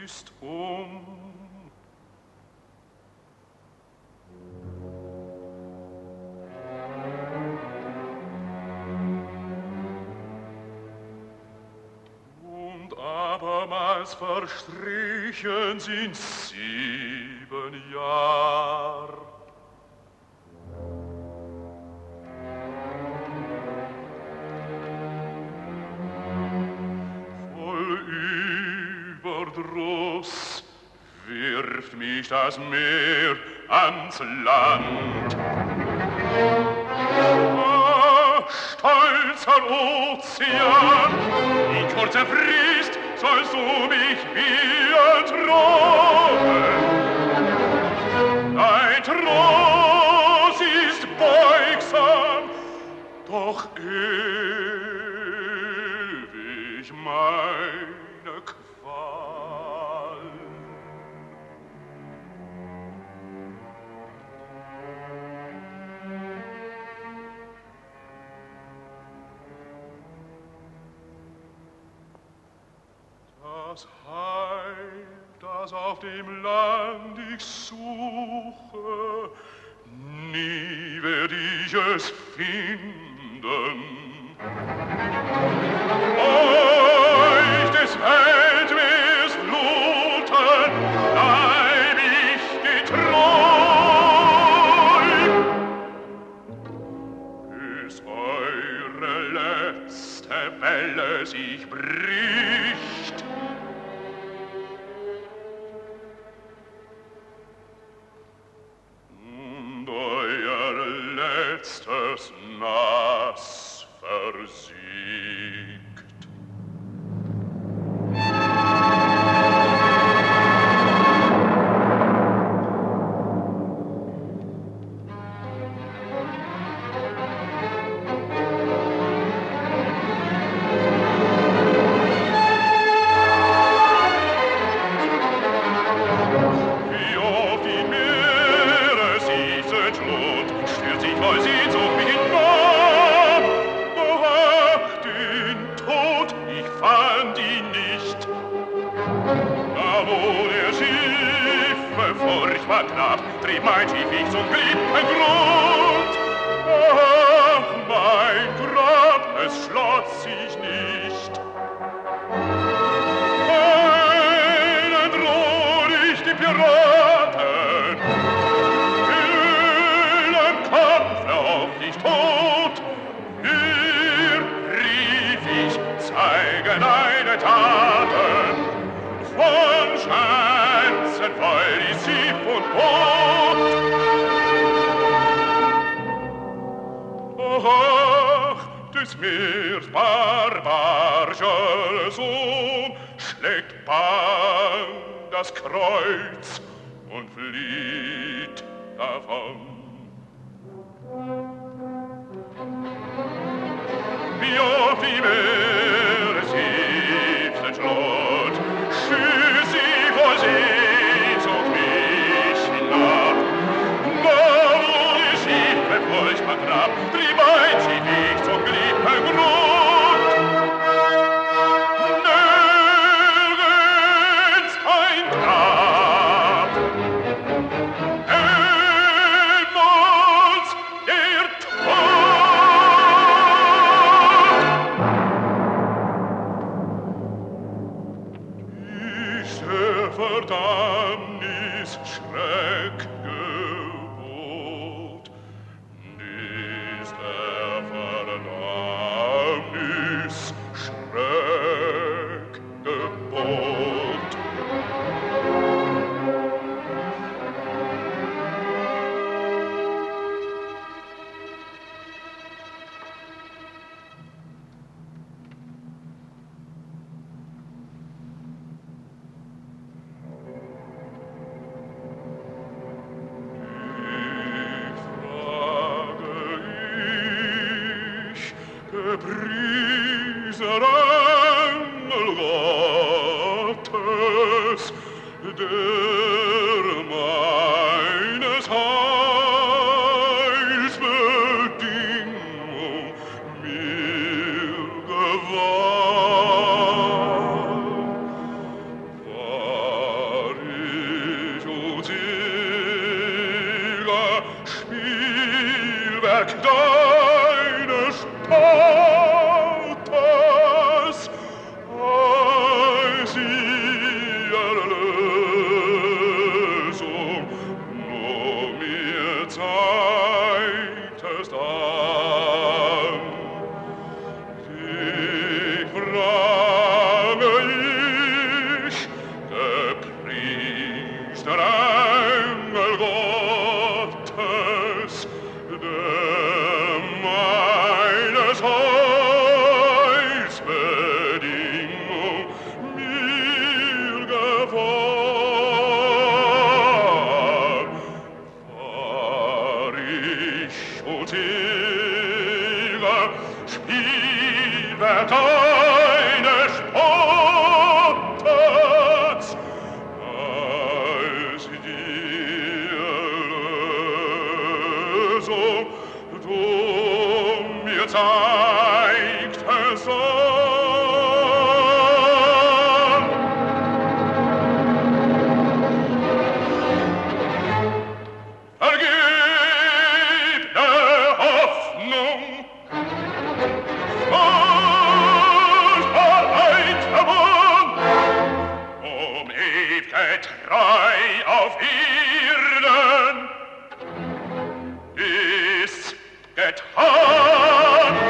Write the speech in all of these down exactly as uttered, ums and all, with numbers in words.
ist um. Und abermals verstrichen sind sieben Jahr. Überdruss wirft mich das Meer ans Land. Ah, stolzer Ozean, in kurzer Frist sollst du mich wie entronnen. Dein Trost ist beugsam, doch ewig meine Qual. Das Heil, das auf dem Land ich suche, nie werd ich es finden. Euch des Weltmeers Fluten bleib ich getreu, bis eure letzte Welle sich bricht. Und euer letztes Nass versiegt. Wie auf die Meere sie sind Schlot, stürzt sich voll Sehnsucht mich in Bahn. Oh, ach, den Tod, ich fand ihn nicht. Da wo der Schiffe furchtbar knapp, trieb mein Schiff ich zum geliebten Grund. Ach, mein Grab, es schloss sich nicht. Einen droht ich die Piraten, in einem Kampfe auf dich tot. Hier rief ich, zeigen deine Taten, von Schänzen voll die Schiff und Boot. Ach, des Meers barbarischer Sohn schlägt bang das Kreuz und flieht davon. Wie auf die Meere siebten Schlot, schießt sie vor Sehnsucht mich hinab. Da wo die Schiffe furchtbar knapp, trieb ein Schiff ich zum geliebten Grund. Nirgends ein Grab, niemals der Tod. Ist der Verdammnis Schreckgebot, ist der Verdammnis Schreckgebot. Gepriesener Engel Gottes, der meines Heils Bedingung mir gewahr. eines Staates als ihre Lösung nur mir zeigtest an. Die frage ich, gepriesner Engel Gottes, der meines Heils Bedingung mir gewahr. War ich schuldsiger Spielwert eines Spotters, als die Erlösung du mir zeigtest an. Vergebne Hoffnung, und Wahrheit verbunden, um ew'ge Treu auf Erden, ist's getan.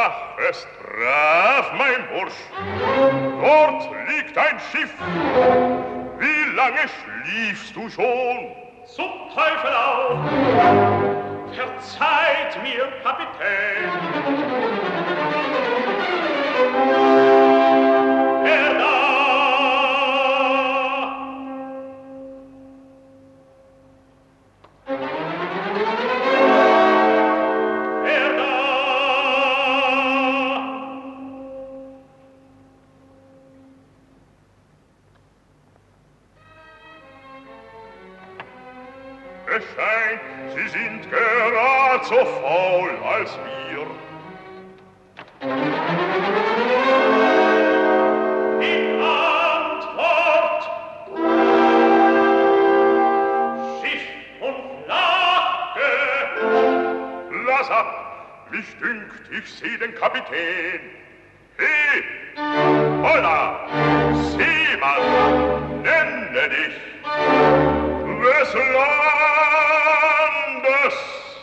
Mach es brav, mein Bursch. Dort liegt ein Schiff. Wie lange schliefst du schon? Zum Teufel auf! Verzeiht mir, Kapitän! Wer da? Wer da? Es scheint, Sie sind gerad so faul als wir. Die Antwort! Schiff und Flagge! Lass ab, mich dünkt, ich seh den Kapitän. He, holla, Seemann, nenne dich. Des Landes.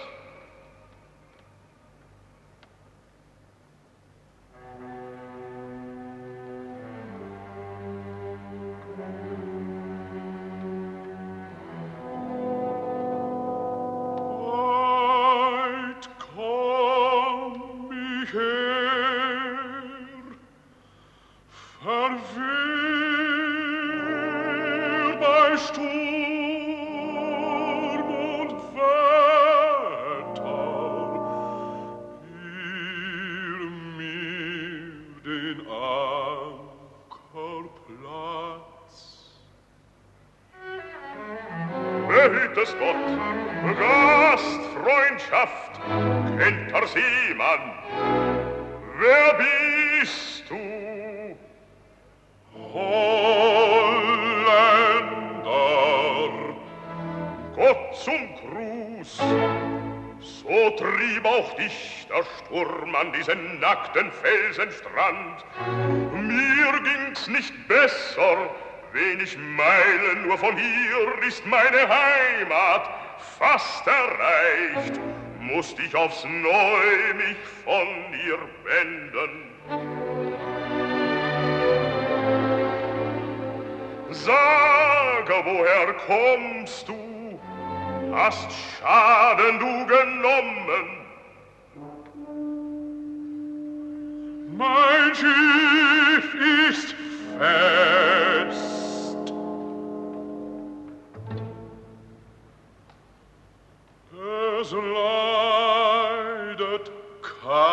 Weit komm ich her, verwirrt bei Sturm und Wetter, ihr mir den Ankerplatz. Behüt es Gott, Gastfreundschaft, kennt der Seemann. Wer bist du? Holländer, Gott zum Gruß. So trieb auch dich der Sturm an diesen nackten Felsenstrand. Mir ging's nicht besser, wenig Meilen nur von hier ist meine Heimat fast erreicht. Musst ich aufs Neu mich von ihr wenden. Sage, woher kommst du? Hast Schaden du genommen? Mein Schiff ist fest. Es leidet kein